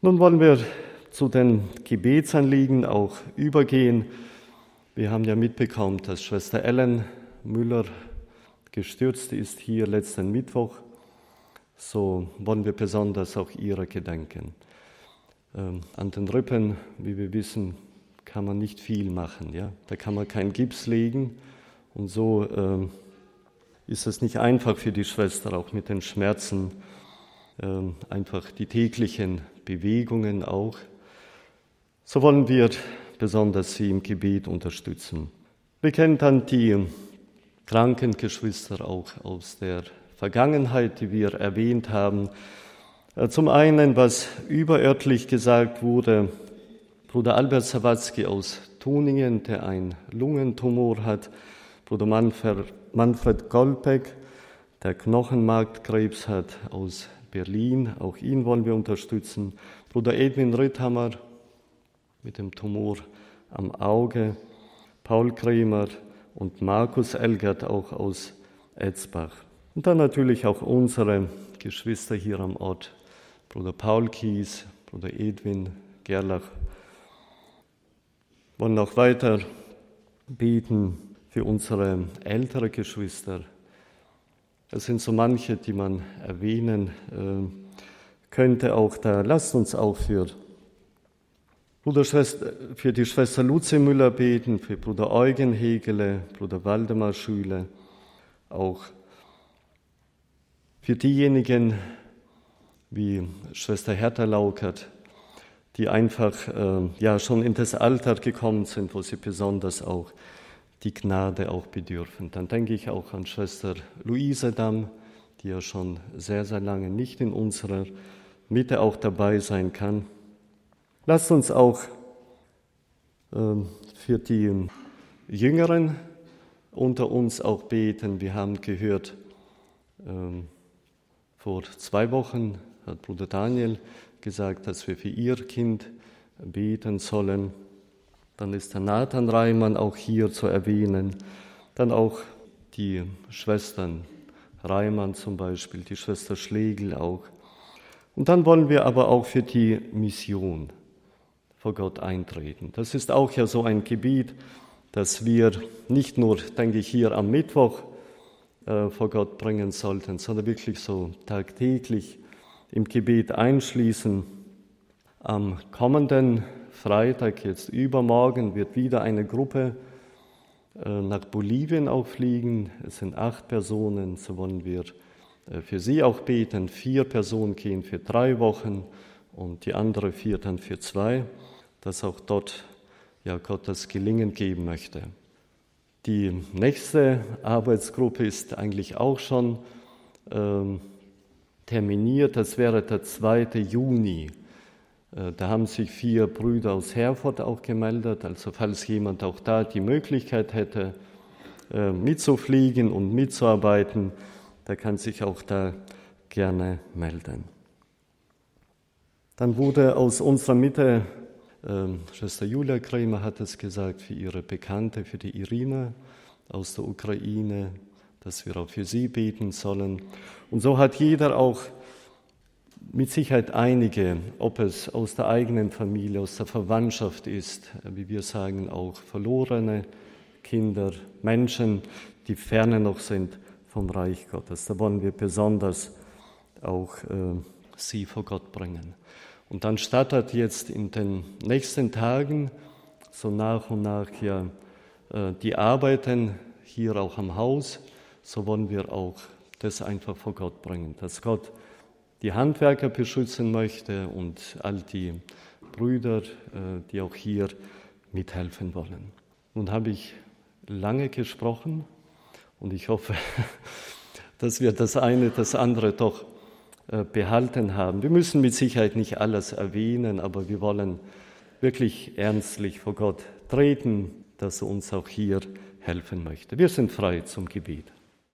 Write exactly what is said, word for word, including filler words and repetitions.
Nun wollen wir zu den Gebetsanliegen auch übergehen. Wir haben ja mitbekommen, dass Schwester Ellen Müller gestürzt ist hier letzten Mittwoch. So wollen wir besonders auch ihrer gedenken. Ähm, an den Rippen, wie wir wissen, kann man nicht viel machen. Ja? Da kann man keinen Gips legen. Und so ähm, ist es nicht einfach für die Schwester, auch mit den Schmerzen, ähm, einfach die täglichen Bewegungen auch. So wollen wir besonders sie im Gebet unterstützen. Wir kennen dann die kranken Geschwister auch aus der Vergangenheit, die wir erwähnt haben. Zum einen, was überörtlich gesagt wurde, Bruder Albert Sawatzki aus Tuningen, der einen Lungentumor hat, Bruder Manfred, Manfred Golbeck, der Knochenmarkkrebs hat aus Berlin, auch ihn wollen wir unterstützen. Bruder Edwin Ritthammer mit dem Tumor am Auge, Paul Kremer und Markus Elgert auch aus Etzbach. Und dann natürlich auch unsere Geschwister hier am Ort, Bruder Paul Kies, Bruder Edwin Gerlach. Wir wollen auch weiter beten für unsere ältere Geschwister. Es sind so manche, die man erwähnen äh, könnte auch da. Lasst uns auch für, Bruder, Schwester, für die Schwester Luzi Müller beten, für Bruder Eugen Hegele, Bruder Waldemar Schüle, auch für diejenigen wie Schwester Hertha Laukert, die einfach äh, ja schon in das Alter gekommen sind, wo sie besonders auch die Gnade auch bedürfen. Dann denke ich auch an Schwester Luise Damm, die ja schon sehr, sehr lange nicht in unserer Mitte auch dabei sein kann. Lasst uns auch äh, für die Jüngeren unter uns auch beten. Wir haben gehört, äh, vor zwei Wochen hat Bruder Daniel gesagt, dass wir für ihr Kind beten sollen. Dann ist der Nathan Reimann auch hier zu erwähnen. Dann auch die Schwestern Reimann zum Beispiel, die Schwester Schlegel auch. Und dann wollen wir aber auch für die Mission vor Gott eintreten. Das ist auch ja so ein Gebiet, das wir nicht nur, denke ich, hier am Mittwoch äh, vor Gott bringen sollten, sondern wirklich so tagtäglich im Gebet einschließen. Am kommenden Freitag, jetzt übermorgen, wird wieder eine Gruppe äh, nach Bolivien auch fliegen. Es sind acht Personen, so wollen wir äh, für sie auch beten. Vier Personen gehen für drei Wochen und die andere vier dann für zwei, dass auch dort ja, Gott das Gelingen geben möchte. Die nächste Arbeitsgruppe ist eigentlich auch schon äh, terminiert, das wäre der zweite Juni. Da haben sich vier Brüder aus Herford auch gemeldet, also falls jemand auch da die Möglichkeit hätte, mitzufliegen und mitzuarbeiten, der kann sich auch da gerne melden. Dann wurde aus unserer Mitte, äh, Schwester Julia Kremer hat es gesagt, für ihre Bekannte, für die Irina aus der Ukraine, dass wir auch für sie beten sollen. Und so hat jeder auch mit Sicherheit einige, ob es aus der eigenen Familie, aus der Verwandtschaft ist, wie wir sagen, auch verlorene Kinder, Menschen, die ferne noch sind vom Reich Gottes. Da wollen wir besonders auch äh, sie vor Gott bringen. Und dann startet jetzt in den nächsten Tagen so nach und nach ja äh, die Arbeiten hier auch am Haus. So wollen wir auch das einfach vor Gott bringen, dass Gott die Handwerker beschützen möchte und all die Brüder, die auch hier mithelfen wollen. Nun habe ich lange gesprochen und ich hoffe, dass wir das eine, das andere doch behalten haben. Wir müssen mit Sicherheit nicht alles erwähnen, aber wir wollen wirklich ernstlich vor Gott treten, dass er uns auch hier helfen möchte. Wir sind frei zum Gebet.